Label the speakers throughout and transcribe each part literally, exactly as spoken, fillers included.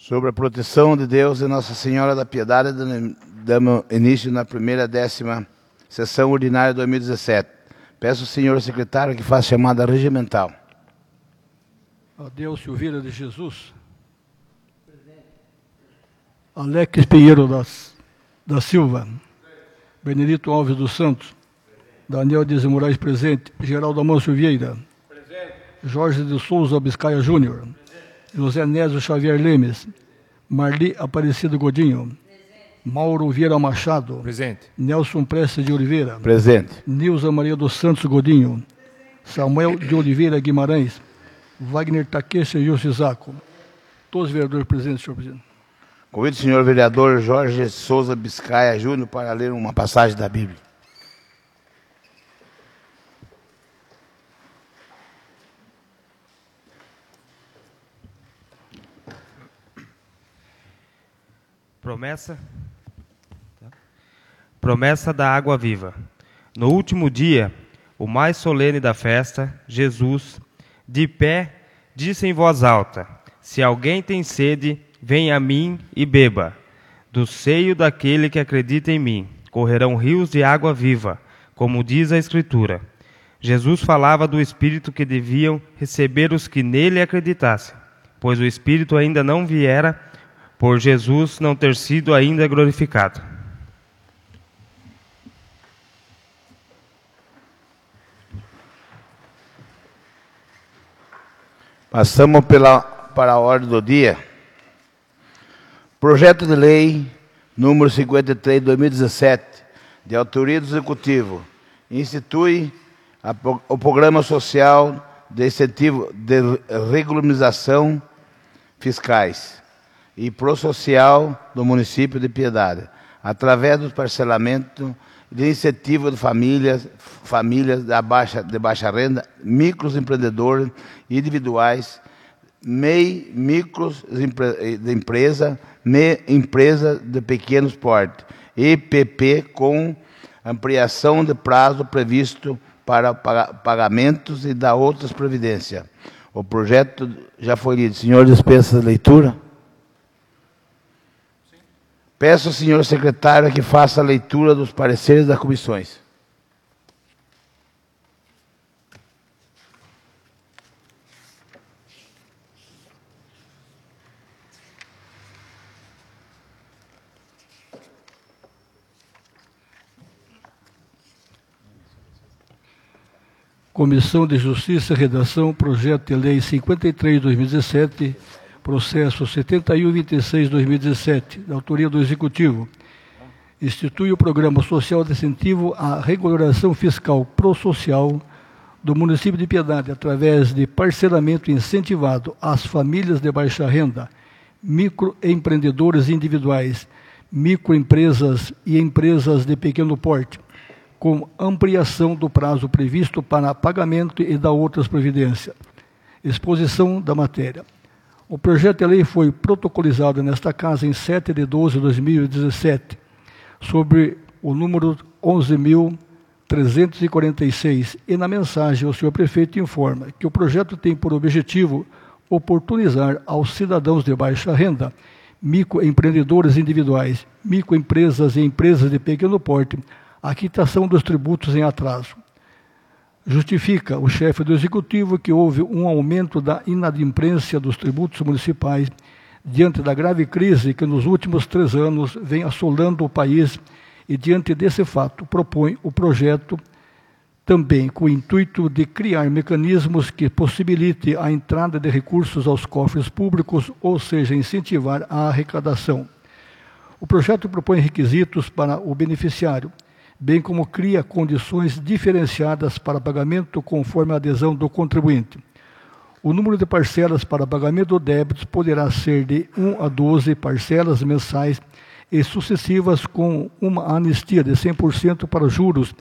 Speaker 1: Sobre a proteção de Deus e Nossa Senhora da Piedade, damos início na primeira décima sessão ordinária de dois mil e dezessete. Peço ao senhor secretário que faça chamada regimental.
Speaker 2: Adeus Silveira de Jesus. Presente. Alex Pinheiro das, da Silva. Presente. Benedito Alves dos Santos. Presente. Daniel Dias Moraes, presente. Geraldo Amâncio Vieira. Presente. Jorge de Souza Biscaia Júnior. Presente. José Nésio Xavier Lemes. Marli Aparecido Godinho. Presente. Mauro Vieira Machado. Presente. Nelson Prestes de Oliveira.
Speaker 1: Presente.
Speaker 2: Nilza Maria dos Santos Godinho. Presente. Samuel de Oliveira Guimarães. Wagner Takeshi Yoshizaku. Todos os vereadores presentes, senhor presidente.
Speaker 1: Convido o senhor vereador Jorge Souza Biscaia Júnior para ler uma passagem da Bíblia.
Speaker 3: Promessa. Promessa da água viva. No último dia, o mais solene da festa, Jesus, de pé, disse em voz alta: se alguém tem sede, venha a mim e beba. Do seio daquele que acredita em mim correrão rios de água viva, como diz a Escritura. Jesus falava do Espírito que deviam receber os que nele acreditassem, pois o Espírito ainda não viera, por Jesus não ter sido ainda glorificado.
Speaker 1: Passamos pela, para a ordem do dia. Projeto de lei número cinquenta e três de dois mil e dezessete, de autoria do Executivo, institui a, o Programa Social de Incentivo de Regularização Fiscais e Prosocial do município de Piedade, através do parcelamento de incentivo de famílias, famílias da baixa, de baixa renda, microempreendedores individuais, M E I, micros de empresa, M E I, empresa de pequeno porte, E P P com ampliação de prazo previsto para pagamentos e da outras previdências. O projeto já foi lido. Senhor, dispensa de leitura? Peço ao senhor secretário que faça a leitura dos pareceres das comissões.
Speaker 2: Comissão de Justiça e Redação, Projeto de Lei cinquenta e três de dois mil e dezessete, processo setenta e um vinte e seis de dois mil e dezessete, da autoria do Executivo. Institui o Programa Social de Incentivo à Regularização Fiscal Prosocial do município de Piedade, através de parcelamento incentivado às famílias de baixa renda, microempreendedores individuais, microempresas e empresas de pequeno porte, com ampliação do prazo previsto para pagamento e da outras providências. Exposição da matéria. O projeto de lei foi protocolizado nesta Casa em sete de doze de dois mil e dezessete, sobre o número onze mil trezentos e quarenta e seis, e na mensagem o senhor prefeito informa que o projeto tem por objetivo oportunizar aos cidadãos de baixa renda, microempreendedores individuais, microempresas e empresas de pequeno porte, a quitação dos tributos em atraso. Justifica o chefe do Executivo que houve um aumento da inadimplência dos tributos municipais diante da grave crise que nos últimos três anos vem assolando o país, e diante desse fato propõe o projeto também com o intuito de criar mecanismos que possibilite a entrada de recursos aos cofres públicos, ou seja, incentivar a arrecadação. O projeto propõe requisitos para o beneficiário, bem como cria condições diferenciadas para pagamento conforme a adesão do contribuinte. O número de parcelas para pagamento de débitos poderá ser de um a doze parcelas mensais e sucessivas, com uma anistia de cem por cento para juros,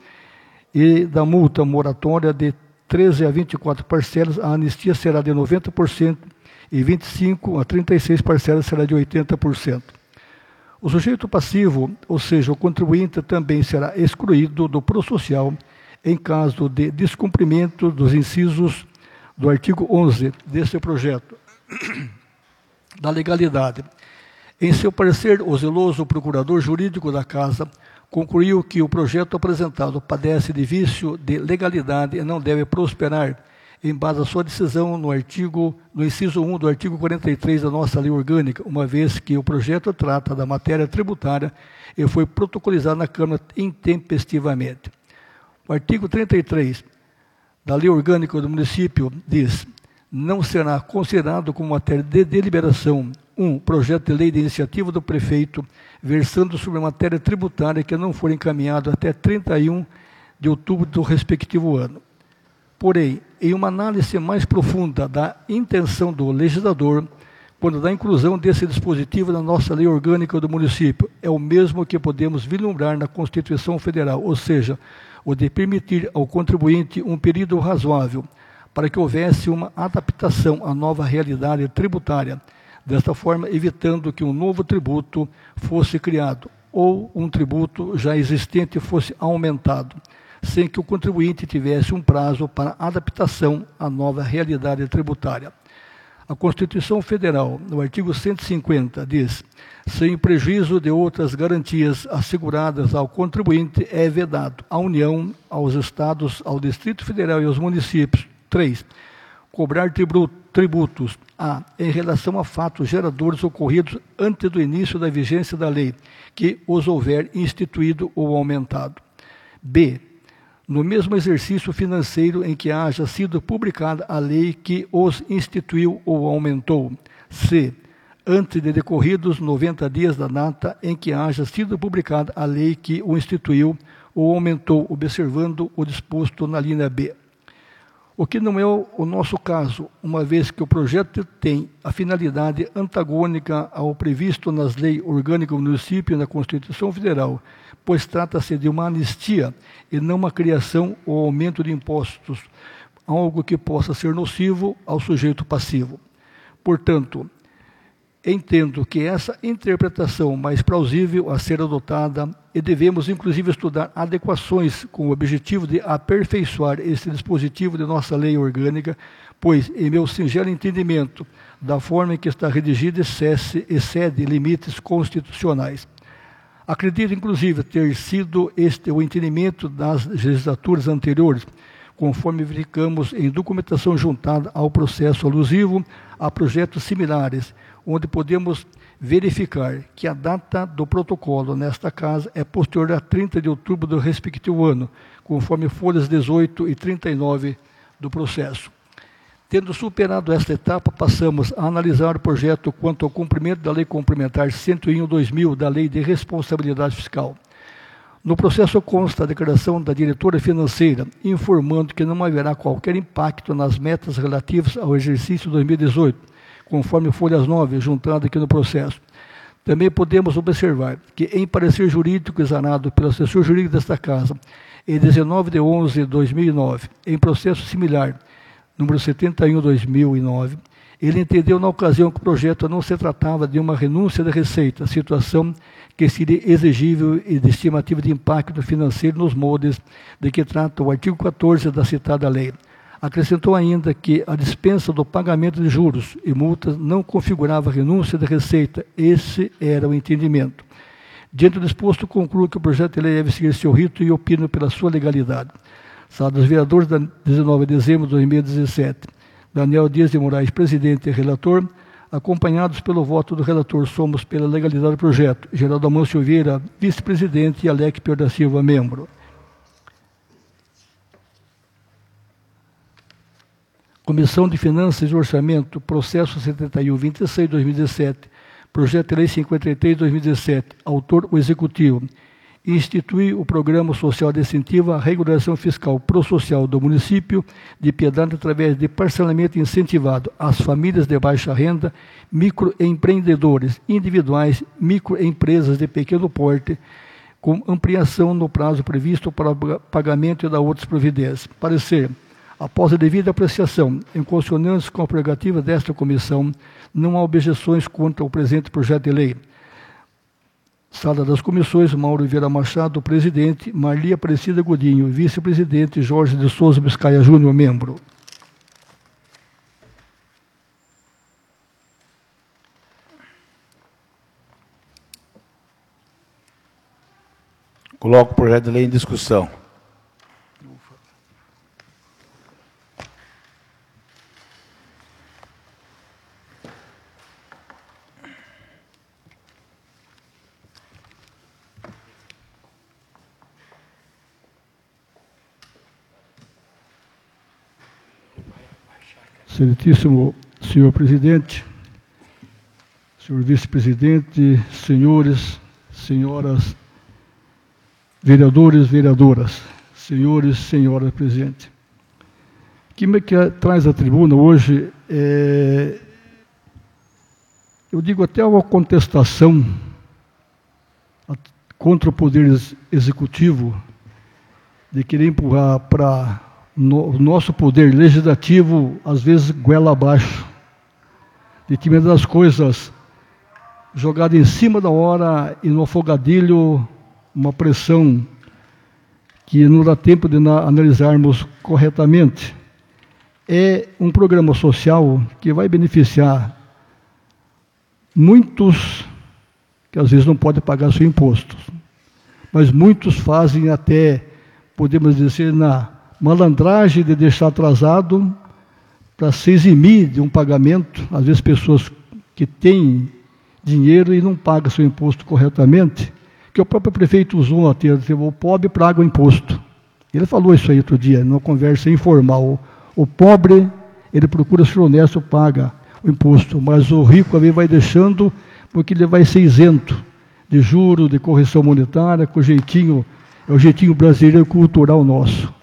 Speaker 2: e da multa moratória de treze a vinte e quatro parcelas, a anistia será de noventa por cento e vinte e cinco a trinta e seis parcelas será de oitenta por cento. O sujeito passivo, ou seja, o contribuinte, também será excluído do prosocial em caso de descumprimento dos incisos do artigo onze deste projeto. da legalidade. Em seu parecer, o zeloso procurador jurídico da Casa concluiu que o projeto apresentado padece de vício de legalidade e não deve prosperar, em base à sua decisão no artigo, no inciso um do artigo quarenta e três da nossa lei orgânica, uma vez que o projeto trata da matéria tributária e foi protocolizado na Câmara intempestivamente. O artigo trinta e três da lei orgânica do município diz: não será considerado como matéria de deliberação um projeto de lei de iniciativa do prefeito versando sobre matéria tributária que não for encaminhado até trinta e um de outubro do respectivo ano. Porém, em uma análise mais profunda da intenção do legislador, quando da inclusão desse dispositivo na nossa lei orgânica do município, é o mesmo que podemos vislumbrar na Constituição Federal, ou seja, o de permitir ao contribuinte um período razoável para que houvesse uma adaptação à nova realidade tributária, desta forma evitando que um novo tributo fosse criado ou um tributo já existente fosse aumentado, sem que o contribuinte tivesse um prazo para adaptação à nova realidade tributária. A Constituição Federal, no artigo cento e cinquenta, diz: sem prejuízo de outras garantias asseguradas ao contribuinte, é vedado à União, aos Estados, ao Distrito Federal e aos municípios. três. Cobrar tributos a, em relação a fatos geradores ocorridos antes do início da vigência da lei, que os houver instituído ou aumentado. B. No mesmo exercício financeiro em que haja sido publicada a lei que os instituiu ou aumentou. C. Antes de decorridos noventa dias da data em que haja sido publicada a lei que o instituiu ou aumentou, observando o disposto na linha B. O que não é o nosso caso, uma vez que o projeto tem a finalidade antagônica ao previsto nas leis orgânicas do município e na Constituição Federal, pois trata-se de uma anistia e não uma criação ou aumento de impostos, algo que possa ser nocivo ao sujeito passivo. Portanto, entendo que essa interpretação mais plausível a ser adotada e devemos inclusive estudar adequações com o objetivo de aperfeiçoar esse dispositivo de nossa lei orgânica, pois, em meu singelo entendimento, da forma em que está redigida, excede, excede limites constitucionais. Acredito, inclusive, ter sido este o entendimento das legislaturas anteriores, conforme verificamos em documentação juntada ao processo alusivo a projetos similares, onde podemos verificar que a data do protocolo nesta casa é posterior a trinta de outubro do respectivo ano, conforme folhas dezoito e trinta e nove do processo. Tendo superado esta etapa, passamos a analisar o projeto quanto ao cumprimento da Lei Complementar cento e um barra dois mil da Lei de Responsabilidade Fiscal. No processo consta a declaração da diretora financeira, informando que não haverá qualquer impacto nas metas relativas ao exercício dois mil e dezoito, conforme folhas nove, juntada aqui no processo. Também podemos observar que, em parecer jurídico exanado pelo assessor jurídico desta Casa, em dezenove de onze de dois mil e nove, em processo similar, número setenta e um barra dois mil e nove, ele entendeu na ocasião que o projeto não se tratava de uma renúncia da receita, situação que seria exigível e de estimativa de impacto financeiro nos moldes de que trata o artigo quatorze da citada lei. Acrescentou ainda que a dispensa do pagamento de juros e multas não configurava renúncia da receita. Esse era o entendimento. Diante do exposto, concluo que o projeto de lei deve seguir seu rito e opino pela sua legalidade. Sala dos Vereadores, dezenove de dezembro de dois mil e dezessete. Daniel Dias de Moraes, presidente e relator, acompanhados pelo voto do relator, somos pela legalidade do projeto. Geraldo Amâncio Vieira, vice-presidente, e Alec Pior da Silva, membro. Comissão de Finanças e Orçamento, processo setenta e um, vinte e seis, dois mil e dezessete, projeto de lei cinquenta e três, dois mil e dezessete, autor o Executivo. Institui o Programa Social de Incentivo à Regulação Fiscal Prosocial do município de Piedade através de parcelamento incentivado às famílias de baixa renda, microempreendedores individuais, microempresas de pequeno porte, com ampliação no prazo previsto para o pagamento e da outras providências. Parecer. Após a devida apreciação, em consonância com a prerrogativa desta comissão, não há objeções contra o presente projeto de lei. Sala das Comissões, Mauro Vieira Machado, presidente, Marli Aparecida Godinho, vice-presidente, Jorge de Souza Biscaia Júnior, membro.
Speaker 1: Coloco o projeto de lei em discussão.
Speaker 2: Excelentíssimo senhor presidente, senhor vice-presidente, senhores, senhoras, vereadores, vereadoras, senhores, senhoras presidente. O que me que traz à tribuna hoje é, eu digo até uma contestação contra o poder executivo de querer empurrar para no, o nosso poder legislativo, às vezes, goela abaixo, de que uma das coisas jogadas em cima da hora e no afogadilho, uma pressão que não dá tempo de analisarmos corretamente. É um programa social que vai beneficiar muitos que às vezes não podem pagar seus impostos, mas muitos fazem até, podemos dizer, na malandragem de deixar atrasado para se eximir de um pagamento. Às vezes pessoas que têm dinheiro e não pagam seu imposto corretamente, que o próprio prefeito usou a ter, o pobre paga o imposto. Ele falou isso aí outro dia, numa conversa informal. O pobre, ele procura ser honesto, paga o imposto, mas o rico ali vai deixando, porque ele vai ser isento de juro, de correção monetária, com o jeitinho, é o jeitinho brasileiro cultural nosso.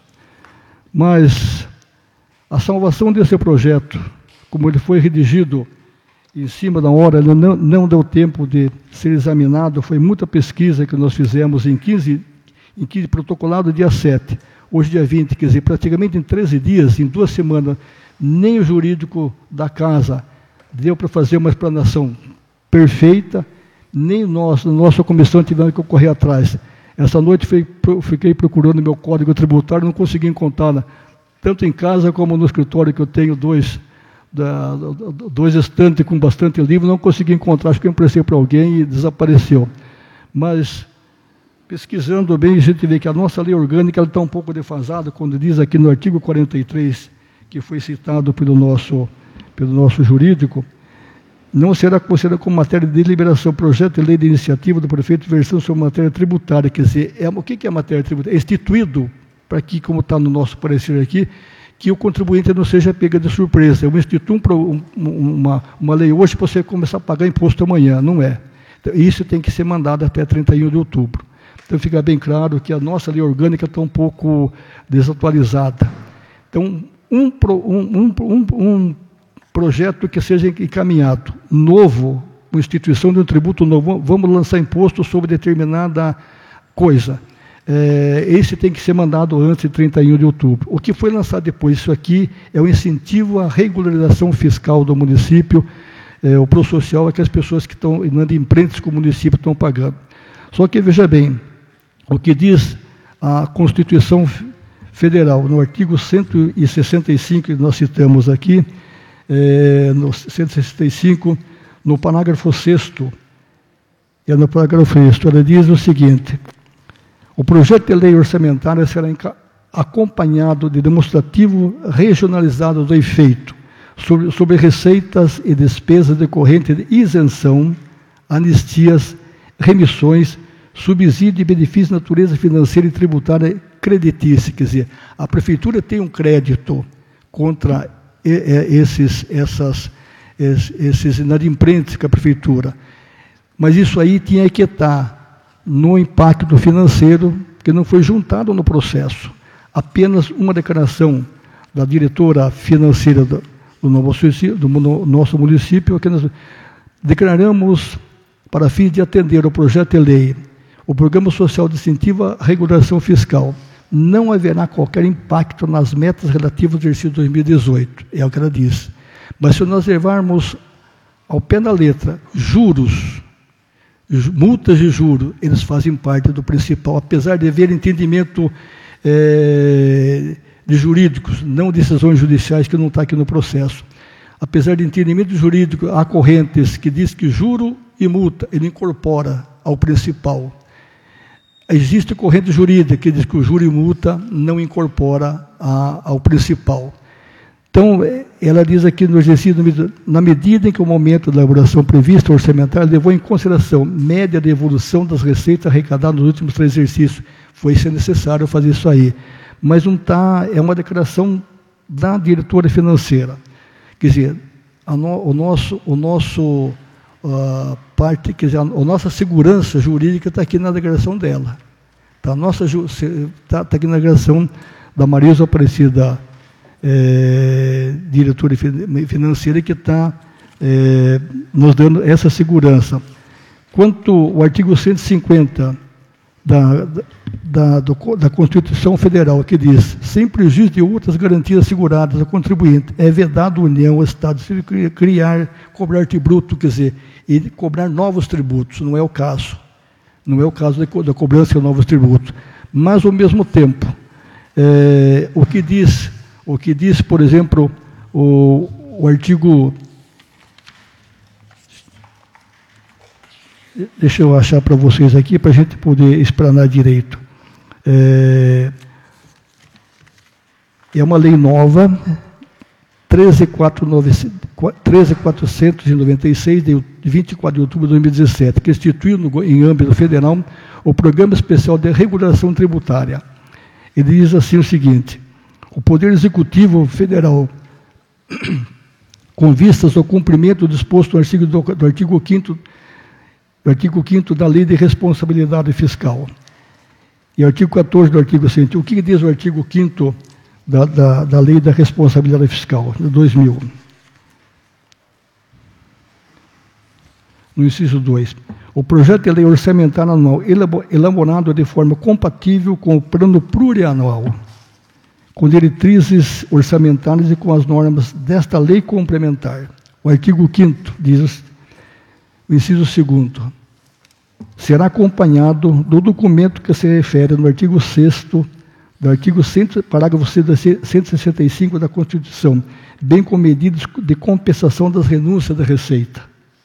Speaker 2: Mas a salvação desse projeto, como ele foi redigido em cima da hora, ele não, não deu tempo de ser examinado, foi muita pesquisa que nós fizemos em quinze, em quinze protocolado dia sete, hoje dia vinte, quer dizer, praticamente em treze dias, em duas semanas, nem o jurídico da casa deu para fazer uma explanação perfeita, nem nós, na nossa comissão, tivemos que correr atrás. Essa noite fiquei procurando meu código tributário, não consegui encontrar, tanto em casa como no escritório, que eu tenho dois, da, dois estantes com bastante livro, não consegui encontrar, acho que eu emprestei para alguém e desapareceu. Mas, pesquisando bem, a gente vê que a nossa lei orgânica está um pouco defasada, quando diz aqui no artigo quarenta e três, que foi citado pelo nosso, pelo nosso jurídico, não será considerada como matéria de deliberação, projeto de lei de iniciativa do prefeito, versão sobre matéria tributária. Quer dizer, é, o que é matéria tributária? É instituído, para que, como está no nosso parecer aqui, que o contribuinte não seja pego de surpresa. Eu instituo um, uma, uma lei hoje para você começar a pagar imposto amanhã, não é. Então, isso tem que ser mandado até trinta e um de outubro. Então fica bem claro que a nossa lei orgânica está um pouco desatualizada. Então, um, um, um, um projeto que seja encaminhado, novo, uma instituição de um tributo novo, vamos lançar imposto sobre determinada coisa. É, esse tem que ser mandado antes de trinta e um de outubro. O que foi lançado depois, isso aqui é o incentivo à regularização fiscal do município, é, o ProSocial é que as pessoas que estão inadimplentes com o município estão pagando. Só que, veja bem, o que diz a Constituição Federal, no artigo cento e sessenta e cinco, que nós citamos aqui, É, no cento e sessenta e cinco, no parágrafo sexto, é no parágrafo sexto, ela diz o seguinte: o projeto de lei orçamentária será acompanhado de demonstrativo regionalizado do efeito sobre, sobre receitas e despesas decorrentes de isenção, anistias, remissões, subsídio e benefício de natureza financeira e tributária creditícia. Quer dizer, a prefeitura tem um crédito contra esses, essas, esses inadimplentes com a prefeitura. Mas isso aí tinha que estar no impacto financeiro, que não foi juntado no processo. Apenas uma declaração da diretora financeira do, do, nosso, do nosso município, que nós declaramos, para fim de atender o projeto de lei, o Programa Social de Incentivo à Regulação Fiscal, não haverá qualquer impacto nas metas relativas ao exercício dois mil e dezoito, é o que ela diz. Mas se nós levarmos ao pé da letra juros, multas de juros, eles fazem parte do principal, apesar de haver entendimento é, de jurídicos, não decisões judiciais, que não está aqui no processo. Apesar de entendimento jurídico, há correntes que diz que juro e multa ele incorpora ao principal. existe corrente jurídica que diz que o júri multa não incorpora a, ao principal. Então, ela diz aqui no exercício, na medida em que o momento da elaboração prevista orçamentária levou em consideração média de evolução das receitas arrecadadas nos últimos três exercícios, foi ser necessário fazer isso aí. Mas não está, é uma declaração da diretora financeira. Quer dizer, a no, o nosso, o nosso uh, parte, quer dizer, a, a nossa segurança jurídica está aqui na declaração dela. Está tá, tá aqui na declaração da Marisa Aparecida, É, diretora financeira, que está é, nos dando essa segurança. Quanto ao artigo cento e cinquenta da, da, do, da Constituição Federal, que diz, sem prejuízo de outras garantias asseguradas ao contribuinte, é vedado a União, o Estado, se criar, cobrar tributo, quer dizer, e cobrar novos tributos, não é o caso. Não é o caso da, da cobrança de novos tributos. Mas, ao mesmo tempo, é, o que diz... O que diz, por exemplo, o, o artigo... Deixa eu achar para vocês aqui, para a gente poder explanar direito. É, é uma lei nova, treze mil quatrocentos e noventa e seis, de vinte e quatro de outubro de dois mil e dezessete, que instituiu no, em âmbito federal o Programa Especial de Regulação Tributária. Ele diz assim o seguinte: o Poder Executivo Federal, com vistas ao cumprimento disposto no artigo do, do artigo quinto do artigo quinto da Lei de Responsabilidade Fiscal, e artigo quatorze do artigo cem. O que diz o artigo quinto da, da, da Lei da Responsabilidade Fiscal, de dois mil? No inciso dois. O projeto de lei orçamentária anual elaborado de forma compatível com o plano plurianual, com diretrizes orçamentárias e com as normas desta lei complementar. O artigo quinto diz, o inciso segundo, será acompanhado do documento que se refere no artigo sexto, do artigo cem, parágrafo cento e sessenta e cinco da Constituição, bem como medidas de compensação das renúncias da Receita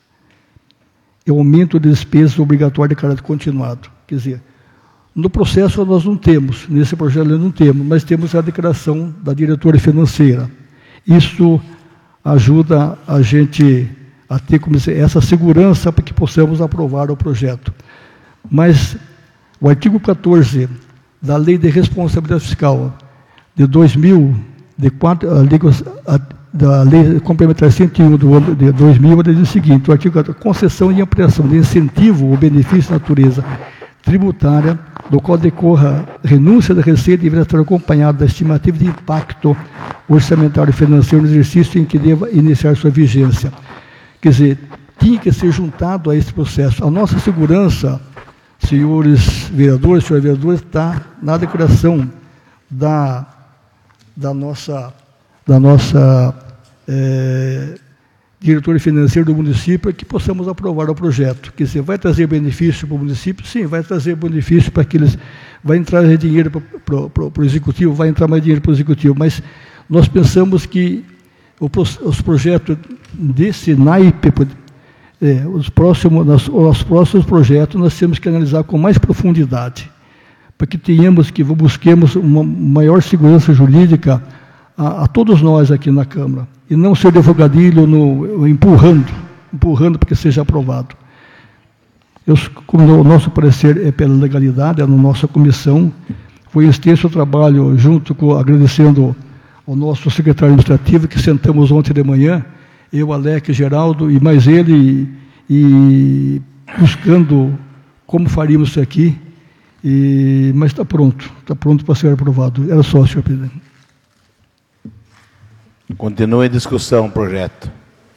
Speaker 2: e aumento de despesas obrigatórias de caráter continuado. Quer dizer, no processo nós não temos, nesse projeto nós não temos, mas temos a declaração da diretora financeira. Isso ajuda a gente a ter como dizer, essa segurança para que possamos aprovar o projeto. Mas o artigo quatorze da Lei de Responsabilidade Fiscal de dois mil, de quatro, a lei, a, da Lei Complementar cento e um do ano de dois mil, diz o seguinte: o artigo quatorze, concessão e ampliação de incentivo ou benefício de natureza tributária, do qual decorra renúncia da receita, deverá estar acompanhado da estimativa de impacto orçamentário e financeiro no exercício em que deva iniciar sua vigência. Quer dizer, tinha que ser juntado a esse processo. A nossa segurança, senhores vereadores, senhores vereadores, está na declaração da, da nossa, da nossa é, diretora financeira do município, que possamos aprovar o projeto. Quer dizer, vai trazer benefício para o município? Sim, vai trazer benefício para aqueles... Vai entrar dinheiro para, para, para o executivo, vai entrar mais dinheiro para o executivo, mas nós pensamos que o, os projetos desse naipe, é, os, próximos, os próximos projetos, nós temos que analisar com mais profundidade, para que tenhamos, que busquemos uma maior segurança jurídica a, a todos nós aqui na Câmara, e não ser devagadilho no, empurrando, empurrando para que seja aprovado. Eu, como o nosso parecer é pela legalidade, é na nossa comissão, foi extenso o trabalho, junto com, agradecendo ao nosso secretário administrativo, que sentamos ontem de manhã, eu, Alex, Geraldo, e mais ele, e, e buscando como faríamos isso aqui, e, mas está pronto, está pronto para ser aprovado. Era só, senhor presidente.
Speaker 1: Continua em discussão o projeto.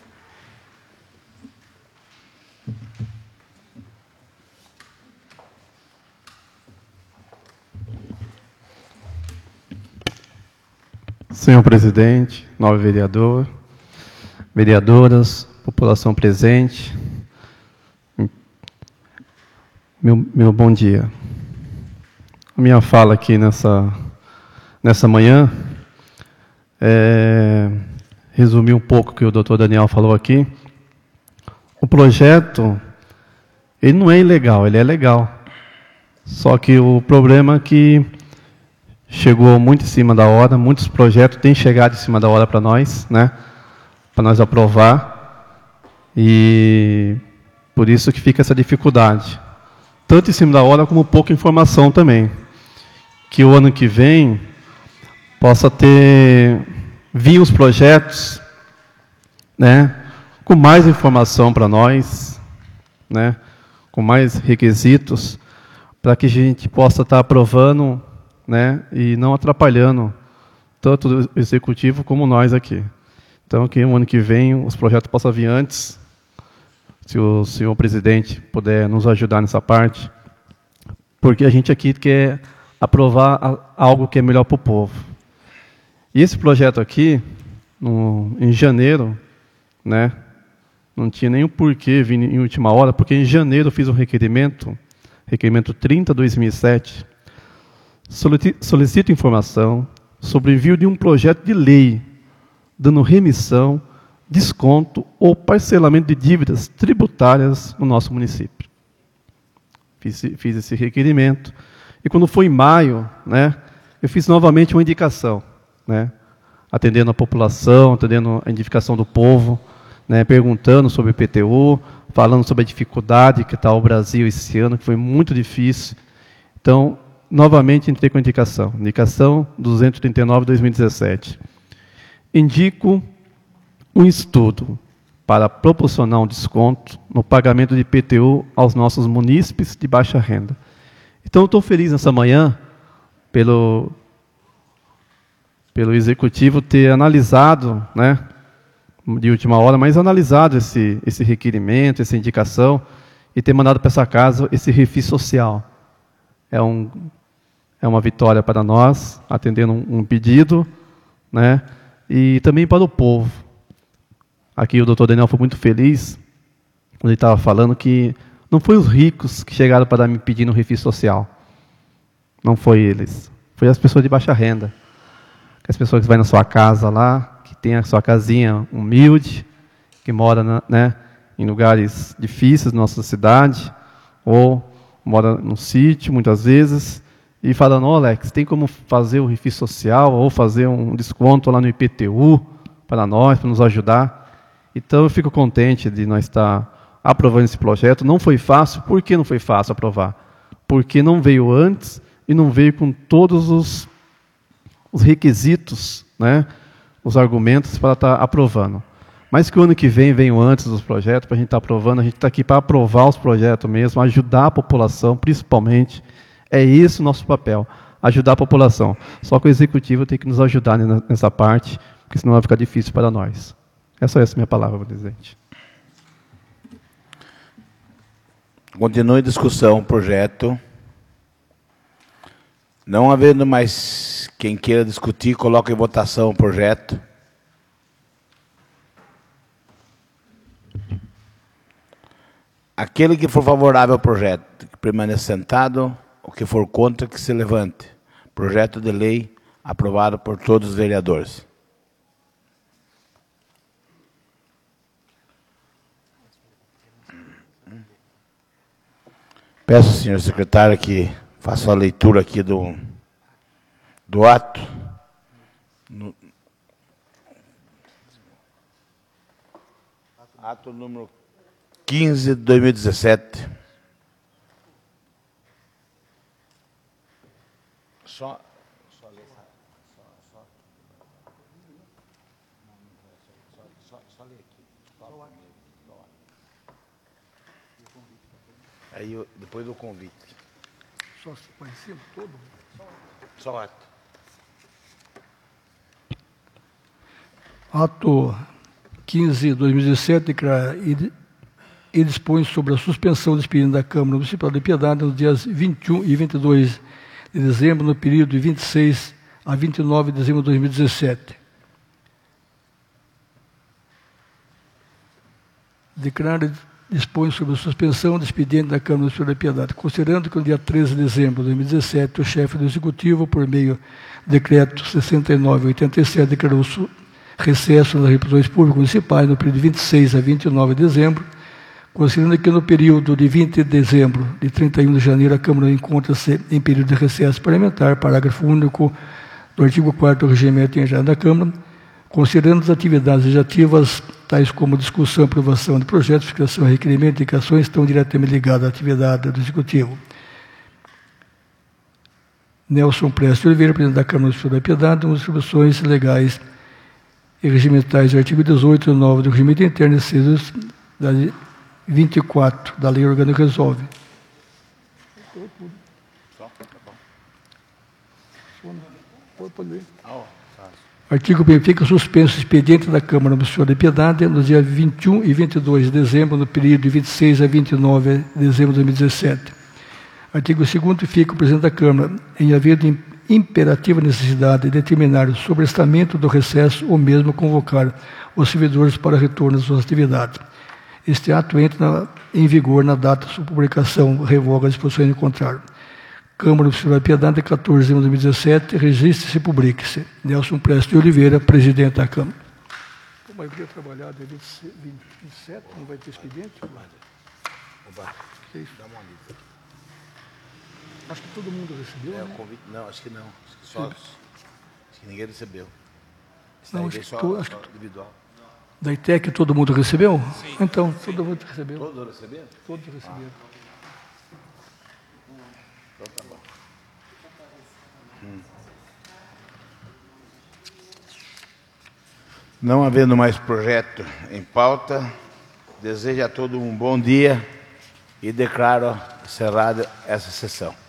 Speaker 4: Senhor presidente, nobre vereador, vereadoras, população presente, meu, meu bom dia. A minha fala aqui nessa, nessa manhã é resumir um pouco o que o doutor Daniel falou aqui. O projeto, ele não é ilegal, ele é legal. Só que o problema é que chegou muito em cima da hora, muitos projetos têm chegado em cima da hora para nós, né? Para nós aprovar, e por isso que fica essa dificuldade. Tanto em cima da hora, como pouca informação também. Que o ano que vem possa ter, vir os projetos, né? Com mais informação para nós, né? Com mais requisitos, para que a gente possa estar aprovando, né, e não atrapalhando tanto o executivo como nós aqui. Então, que o ano que vem os projetos possam vir antes, se o senhor presidente puder nos ajudar nessa parte, porque a gente aqui quer aprovar algo que é melhor para o povo. E esse projeto aqui, no, em janeiro, né, não tinha nenhum porquê vir em última hora, porque em janeiro eu fiz um requerimento, requerimento trinta barra dois mil e sete, solicito informação sobre o envio de um projeto de lei, dando remissão, desconto ou parcelamento de dívidas tributárias no nosso município. Fiz, fiz esse requerimento. E quando foi em maio, né, eu fiz novamente uma indicação, né, atendendo a população, atendendo a indicação do povo, né, perguntando sobre o I P T U, falando sobre a dificuldade que está o Brasil esse ano, que foi muito difícil. Então, novamente entrei com a indicação, indicação duzentos e trinta e nove barra dois mil e dezessete. Indico um estudo para proporcionar um desconto no pagamento de I P T U aos nossos munícipes de baixa renda. Então, eu estou feliz nessa manhã pelo, pelo Executivo ter analisado, né, de última hora, mas analisado esse, esse requerimento, essa indicação, e ter mandado para essa casa esse refis social. É, um, é uma vitória para nós, atendendo um, um pedido, né, e também para o povo. Aqui o doutor Daniel foi muito feliz, quando ele estava falando que não foi os ricos que chegaram para me pedir um refis social. Não foi eles. Foi as pessoas de baixa renda. As pessoas que vão na sua casa lá, que tem a sua casinha humilde, que mora na, né, em lugares difíceis da nossa cidade, ou mora no sítio, muitas vezes, e falando, ó, Alex, tem como fazer o refis social, ou fazer um desconto lá no I P T U, para nós, para nos ajudar. Então, eu fico contente de nós estar aprovando esse projeto. Não foi fácil. Por que não foi fácil aprovar? Porque não veio antes e não veio com todos os, os requisitos, né, os argumentos para estar aprovando. Mas que o ano que vem venham antes dos projetos, para a gente estar aprovando. A gente está aqui para aprovar os projetos mesmo, ajudar a população, principalmente. É esse o nosso papel, ajudar a população. Só que o Executivo tem que nos ajudar nessa parte, porque senão vai ficar difícil para nós. É só essa minha palavra, presidente.
Speaker 1: Continue a discussão, projeto. Não havendo mais quem queira discutir, coloque em votação o projeto. Aquele que for favorável ao projeto, que permaneça sentado, o que for contra, que se levante. Projeto de lei aprovado por todos os vereadores. Peço ao senhor secretário que faça a leitura aqui do, do ato. No, ato número quinze de dois mil e dezessete. Só, só ler, só, só, só, só, só ler aqui. Só, só. Aí eu, depois do convite.
Speaker 2: Só por cima, todo?
Speaker 1: Só o ato.
Speaker 2: Ato quinze de dois mil e dezessete, declara e, e dispõe sobre a suspensão do expediente da Câmara Municipal de Piedade nos dias vinte e um e vinte e dois de dezembro, no período de vinte e seis a vinte e nove de dezembro de dois mil e dezessete. Declara dispõe sobre a suspensão do expediente da Câmara Municipal de Piedade, considerando que no dia treze de dezembro de dois mil e dezessete, o chefe do Executivo, por meio do decreto sessenta e nove oitenta e sete, declarou recesso nas representações públicas municipais no período de vinte e seis a vinte e nove de dezembro, Considerando que no período de vinte de dezembro de trinta e um de janeiro a Câmara encontra-se em período de recesso parlamentar, parágrafo único do artigo quarto do regimento interno da Câmara, considerando as atividades legislativas, tais como discussão e aprovação de projetos, fixação, requerimento e indicações, estão diretamente ligadas à atividade do Executivo. Nelson Prestes de Oliveira, presidente da Câmara Municipal da Piedade, com distribuições legais e regimentais do artigo dezoito e nove do regimento interno e incisos da vinte e quatro da Lei Orgânica Resolve. Artigo primeiro. Fica suspenso o expediente da Câmara Municipal da Piedade nos dias vinte e um e vinte e dois de dezembro, no período de vinte e seis a vinte e nove de dezembro de dois mil e dezessete. Artigo segundo. Fica o presidente da Câmara, em haver de imperativa necessidade de determinar o sobrestamento do recesso ou mesmo convocar os servidores para retorno às suas atividades. Este ato entra na, em vigor na data de sua publicação, revoga a disposição em contrário. Câmara Municipal da Piedade, quatorze de dezembro de dois mil e dezessete, registre-se e publique-se. Nelson Prestes de Oliveira, presidente da Câmara. Como eu queria trabalhar de vinte e sete, não vai ter expediente? Oba. Que isso? Dá uma lida. Acho que todo mundo recebeu,
Speaker 1: é,
Speaker 2: né?
Speaker 1: o convite, não, acho que não. Acho que, só, acho que ninguém recebeu.
Speaker 2: Não, acho que,
Speaker 1: só,
Speaker 2: to,
Speaker 1: só individual.
Speaker 2: Da I T E C todo mundo recebeu? Sim. Então,
Speaker 1: Sim.
Speaker 2: todo mundo recebeu.
Speaker 1: Todos receberam?
Speaker 2: Todos receberam.
Speaker 1: Ah. Então tá bom. Hum. Não havendo mais projeto em pauta, desejo a todos um bom dia e declaro encerrada essa sessão.